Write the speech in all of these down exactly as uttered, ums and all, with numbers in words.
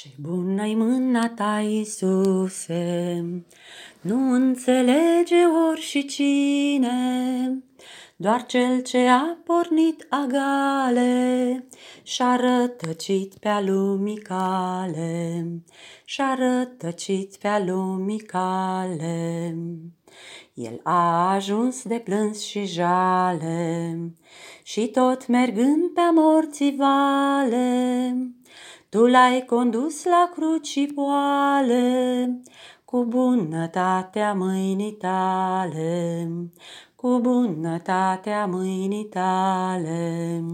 Ce bună-i mâna ta, Iisuse, nu înțelege ori și cine, doar cel ce a pornit agale și-a rătăcit pe-a lumii cale, și-a rătăcit pe-a lumii cale. El a ajuns de plâns și jale și tot mergând pe-a morții vale, Tu l-ai condus la cruci poale, cu bunătatea mâinii tale, cu bunătatea mâinii tale.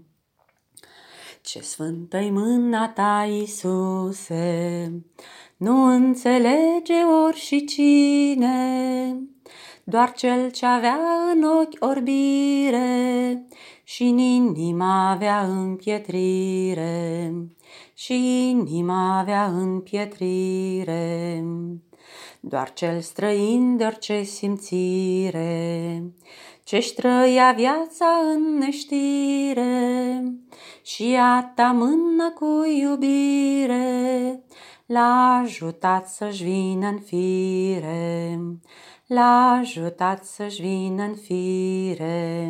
Ce sfântă-i mâna ta, Iisuse, nu înțelege ori și cine, doar cel ce avea în ochi orbire și în inima avea împietrire, și inima avea împietrire. Doar cel străin de orice simțire, ce-și trăia viața în neștire, și a ta mână cu iubire l-a ajutat să-și vină în fire, l-a ajutat să-și vină în fire.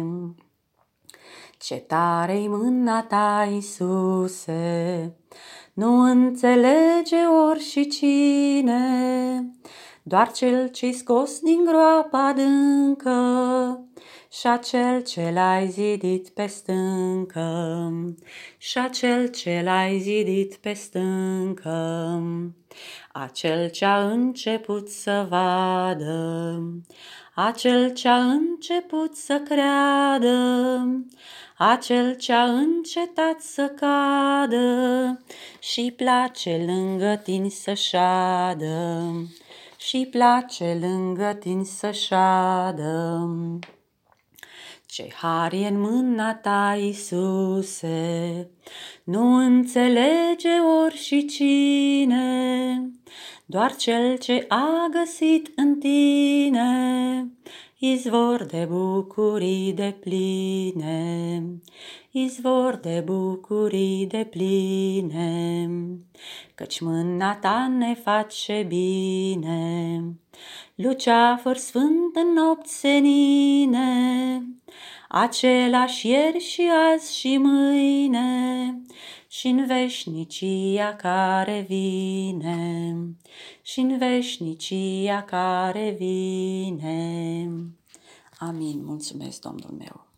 Ce tare-i mâna ta, Iisuse, nu înțelege ori și cine, doar cel ce-i scos din groapa adâncă și acel ce l-ai zidit pe stâncă, și acel ce l-ai zidit pe stâncă. Acel ce-a început să vadă, acel ce-a început să creadă, acel ce-a încetat să cadă și place lângă tine să șadă, și place lângă tine să șadă. Ce har e în mâna ta, Iisuse, nu înțelege ori și cine, doar cel ce a găsit în tine izvor de bucurii depline, izvor de bucurii depline. Căci mâna ta ne face bine, Luceafăr sfânt în nopți senine, același ieri și azi și mâine, și-n veșnicia care vine, și-n veșnicia care vine. Amin. Mulțumesc, Domnul meu.